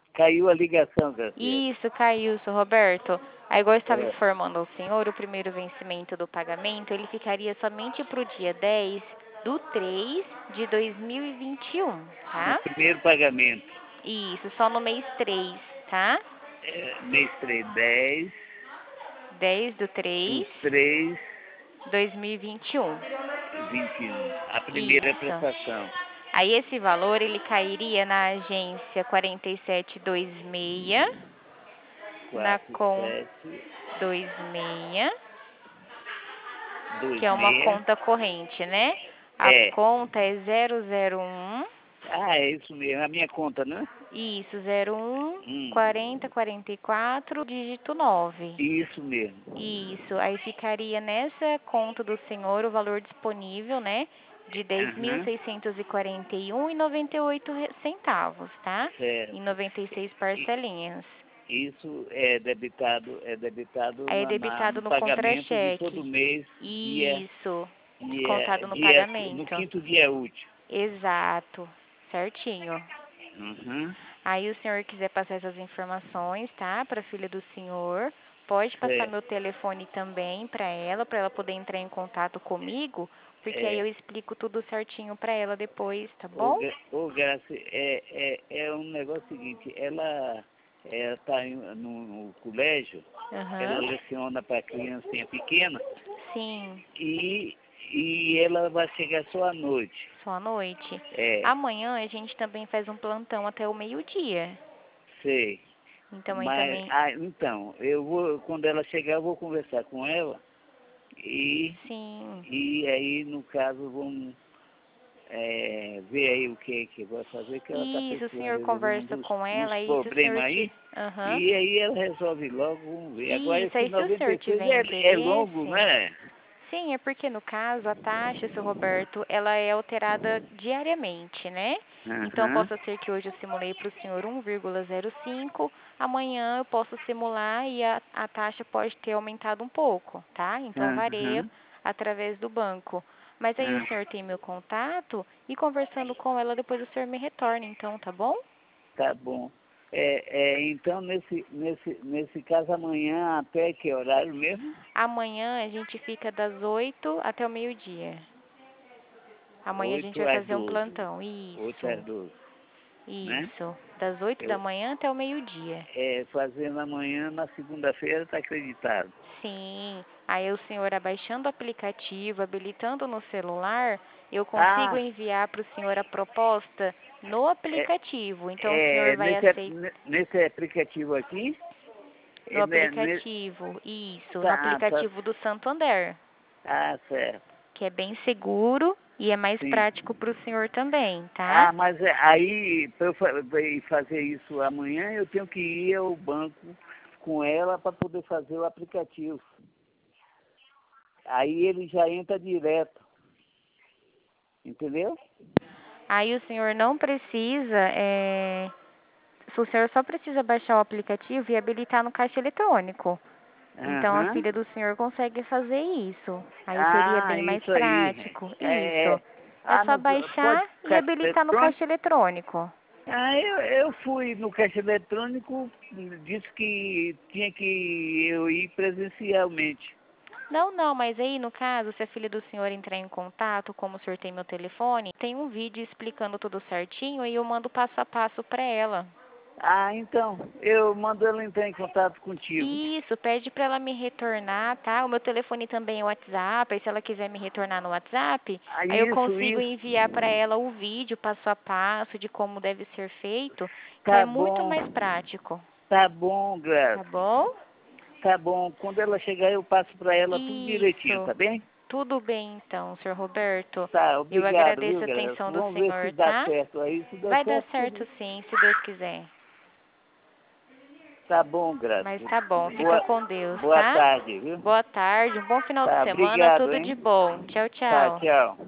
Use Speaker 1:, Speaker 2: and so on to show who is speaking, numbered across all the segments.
Speaker 1: Caiu a ligação, Graciela.
Speaker 2: Isso, caiu, seu Roberto. Aí, igual eu estava
Speaker 1: É,
Speaker 2: informando ao senhor, o primeiro vencimento do pagamento, ele ficaria somente para o dia 10/3/2021,
Speaker 1: o
Speaker 2: tá?
Speaker 1: primeiro pagamento.
Speaker 2: Isso, só no mês 3, tá?
Speaker 1: Mês 3, 10
Speaker 2: 10 do
Speaker 1: do
Speaker 2: 3,
Speaker 1: 3,
Speaker 2: 2021.
Speaker 1: 21. A primeira
Speaker 2: Isso.
Speaker 1: prestação.
Speaker 2: Aí esse valor ele cairia na agência 4726, na
Speaker 1: 4,
Speaker 2: conta
Speaker 1: 7,
Speaker 2: 26,
Speaker 1: 2,
Speaker 2: que é uma
Speaker 1: 6.
Speaker 2: conta corrente, né? A
Speaker 1: É.
Speaker 2: conta é 001,
Speaker 1: Ah, é isso mesmo. A minha conta, né?
Speaker 2: isso, 01
Speaker 1: Hum,
Speaker 2: 40 44, dígito 9.
Speaker 1: isso mesmo.
Speaker 2: Isso, aí ficaria nessa conta do senhor o valor disponível, né, de
Speaker 1: Aham,
Speaker 2: 10.641,98 centavos, tá? Em
Speaker 1: certo.
Speaker 2: 96
Speaker 1: E-
Speaker 2: parcelinhas.
Speaker 1: Isso é debitado
Speaker 2: Aí é
Speaker 1: no
Speaker 2: debitado no
Speaker 1: pagamento de todo
Speaker 2: contra-cheque.
Speaker 1: mês,
Speaker 2: Isso, descontado no
Speaker 1: no
Speaker 2: pagamento.
Speaker 1: quinto dia útil.
Speaker 2: Exato, certinho.
Speaker 1: Uhum,
Speaker 2: Aí o senhor quiser passar essas informações, tá, para a filha do senhor, pode passar
Speaker 1: certo.
Speaker 2: meu telefone também para ela poder entrar em contato comigo, porque aí
Speaker 1: É,
Speaker 2: eu explico tudo certinho para ela depois, tá
Speaker 1: ô,
Speaker 2: bom?
Speaker 1: Graça, é um negócio seguinte, ela está no colégio, ela
Speaker 2: Aham.
Speaker 1: leciona para criancinha pequena
Speaker 2: Sim,
Speaker 1: e, e ela vai chegar só à noite.
Speaker 2: só à noite.
Speaker 1: É,
Speaker 2: Amanhã a gente também faz um plantão até o meio-dia.
Speaker 1: sei.
Speaker 2: Então aí
Speaker 1: Mas,
Speaker 2: também,
Speaker 1: então, quando ela chegar, eu vou conversar com ela e,
Speaker 2: sim.
Speaker 1: e aí, no caso, vamos ver aí o que vai fazer, que ela está
Speaker 2: Isso, o
Speaker 1: precisando
Speaker 2: senhor
Speaker 1: resolver
Speaker 2: conversa com
Speaker 1: uns
Speaker 2: ela, aí se o senhor
Speaker 1: problemas aí,
Speaker 2: te... Aham.
Speaker 1: e aí ela resolve logo, vamos ver. Agora,
Speaker 2: Isso,
Speaker 1: esse
Speaker 2: aí se o senhor
Speaker 1: 96
Speaker 2: tiver
Speaker 1: é longo,
Speaker 2: interesse...
Speaker 1: né?
Speaker 2: Sim, é porque no caso a taxa, seu Roberto, ela é alterada diariamente, né? Então
Speaker 1: Aham,
Speaker 2: possa ser que hoje eu simulei para o senhor 1,05, amanhã eu posso simular e a taxa pode ter aumentado um pouco, tá? Então varia
Speaker 1: aham,
Speaker 2: através do banco. Mas aí o
Speaker 1: aham.
Speaker 2: senhor tem meu contato e conversando com ela depois o senhor me retorna, então, tá bom?
Speaker 1: Tá bom. Então, nesse caso, amanhã até que horário mesmo?
Speaker 2: Amanhã a gente fica das 8 até o meio-dia. Amanhã a gente
Speaker 1: 8
Speaker 2: vai
Speaker 1: às
Speaker 2: fazer um
Speaker 1: 12.
Speaker 2: plantão.
Speaker 1: 8 às
Speaker 2: Isso.
Speaker 1: 12, né?
Speaker 2: Isso, das 8 da
Speaker 1: Eu,
Speaker 2: manhã até o meio-dia.
Speaker 1: fazendo amanhã, na segunda-feira, tá acreditado.
Speaker 2: Sim, aí o senhor abaixando o aplicativo, habilitando no celular, eu consigo
Speaker 1: Ah,
Speaker 2: enviar para o senhor a proposta no
Speaker 1: é,
Speaker 2: aplicativo. Então o senhor vai aceitar
Speaker 1: nesse aplicativo aqui,
Speaker 2: no
Speaker 1: né,
Speaker 2: aplicativo, isso, no
Speaker 1: tá,
Speaker 2: aplicativo do Santander,
Speaker 1: certo,
Speaker 2: que é bem seguro e é mais
Speaker 1: sim.
Speaker 2: prático para o senhor também, tá?
Speaker 1: Ah, mas aí, para eu fazer isso amanhã, eu tenho que ir ao banco com ela para poder fazer o aplicativo. Aí ele já entra direto, entendeu?
Speaker 2: Aí o senhor não precisa, o senhor só precisa baixar o aplicativo e habilitar no caixa eletrônico. Então a
Speaker 1: Aham.
Speaker 2: filha do senhor consegue fazer isso. Aí seria
Speaker 1: Ah,
Speaker 2: bem mais
Speaker 1: isso aí.
Speaker 2: prático. Isso. É
Speaker 1: Ah,
Speaker 2: só
Speaker 1: pode
Speaker 2: baixar e
Speaker 1: caixa
Speaker 2: habilitar no
Speaker 1: eletrônico?
Speaker 2: caixa eletrônico.
Speaker 1: Ah, eu fui no caixa eletrônico, disse que tinha que eu ir presencialmente.
Speaker 2: Não, não, mas aí no caso, se a filha do senhor entrar em contato, como o senhor tem meu telefone, tem um vídeo explicando tudo certinho e eu mando passo a passo para ela.
Speaker 1: Ah, então, eu mando ela entrar em contato contigo.
Speaker 2: Isso, pede para ela me retornar, tá? O meu telefone também é o WhatsApp, aí se ela quiser me retornar no WhatsApp,
Speaker 1: Ah,
Speaker 2: aí eu
Speaker 1: isso,
Speaker 2: consigo
Speaker 1: isso.
Speaker 2: enviar para ela o vídeo passo a passo de como deve ser feito. Então é
Speaker 1: Tá
Speaker 2: muito
Speaker 1: bom,
Speaker 2: mais prático,
Speaker 1: tá bom,
Speaker 2: tá
Speaker 1: Graça.
Speaker 2: bom?
Speaker 1: Tá bom, quando ela chegar eu passo para ela tudo direitinho,
Speaker 2: Isso.
Speaker 1: tá bem?
Speaker 2: Tudo bem então, Sr. Roberto.
Speaker 1: Tá,
Speaker 2: Eu
Speaker 1: obrigado,
Speaker 2: agradeço
Speaker 1: viu,
Speaker 2: a
Speaker 1: Graça?
Speaker 2: atenção do
Speaker 1: Vamos ver se
Speaker 2: senhor,
Speaker 1: dá
Speaker 2: tá?
Speaker 1: certo aí. Se der
Speaker 2: Vai dar
Speaker 1: certo,
Speaker 2: certo
Speaker 1: tudo.
Speaker 2: sim, se Deus quiser.
Speaker 1: Tá bom, Graça.
Speaker 2: Mas tá bom, fica
Speaker 1: Boa,
Speaker 2: com Deus,
Speaker 1: boa
Speaker 2: tá?
Speaker 1: tarde, viu?
Speaker 2: Boa tarde, um bom final de
Speaker 1: Tá,
Speaker 2: semana,
Speaker 1: obrigado,
Speaker 2: tudo de
Speaker 1: hein?
Speaker 2: bom. Tchau,
Speaker 1: Tá,
Speaker 2: tchau.
Speaker 1: tchau.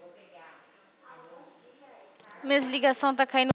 Speaker 2: Minhas ligações tá caindo